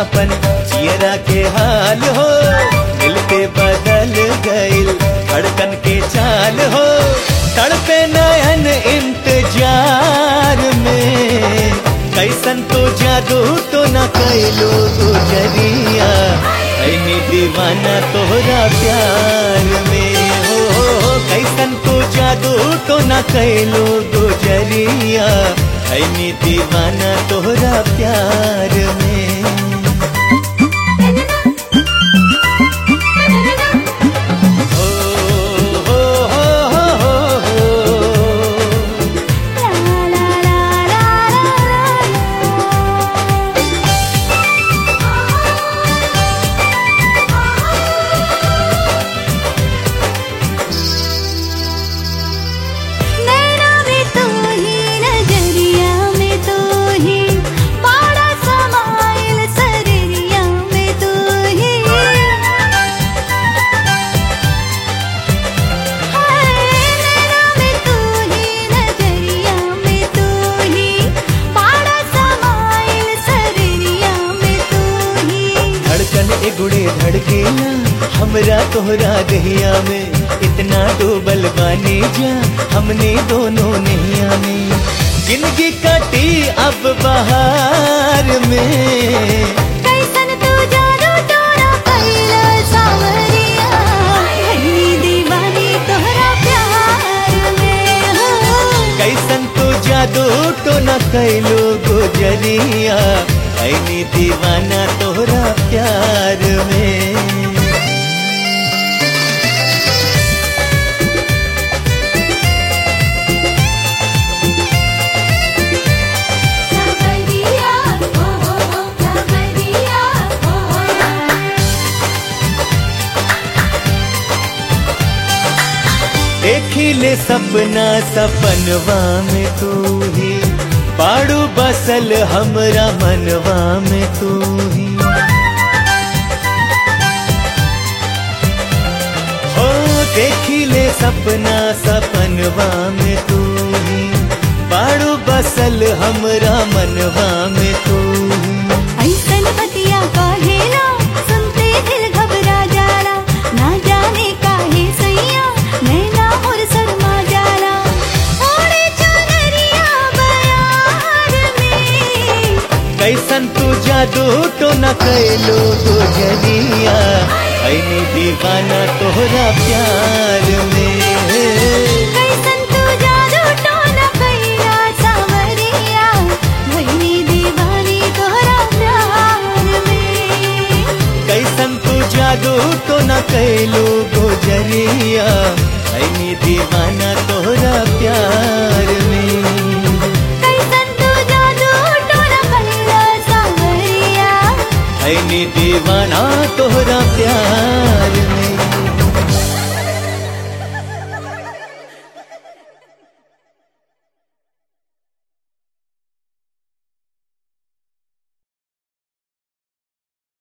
अपन जियरा के हाल हो, दिल के बदल गइल धड़कन के चाल हो, तड़पे नयन इंतजार में। कैसन तो जादू तो न कैलो गुजरिया, ऐनी दीवाना तोहरा प्यार में हो। कैसन तो जादू तो न कैलो गुजरिया, ऐनी दीवाना तोहरा प्यार में। गुड़े धड़केला हमरा तोहरा दहिया में, इतना डूबल बानी जा हमने दोनों नैया में। जिंदगी कटी अब बहार में, कैसन तू जादू टोना कैला सावरिया, ऐनी दीवानी तोहरा प्यार में हो। कैसन तू जादू टोना कैलो गुजरिया, ऐनी दीवाना तोहरा प्यार में। देखिले सपना सपनवा में तू ही, बाड़ू बसल हमरा मनवा में तू ही। हो देखिले सपना सपनवा में तू ही, बाड़ू बसल हमरा मनवा में तू ही। ऐसन बतिया कहेला सुनते दिल घबरा जाला, ना जाने काहे सैया नैना मोर शर्मा जाला। ओढ़े चुनरिया बयार में, कैसन तू जादू तो न कैलो गुजरिया, ऐनी दीवाना तोहरा प्यार में। कैसन तू जादू टोना कैला सावरिया, ऐनी दीवानी तोहरा प्यार में। कैसन तू जादू तो न कैलो गुजरिया,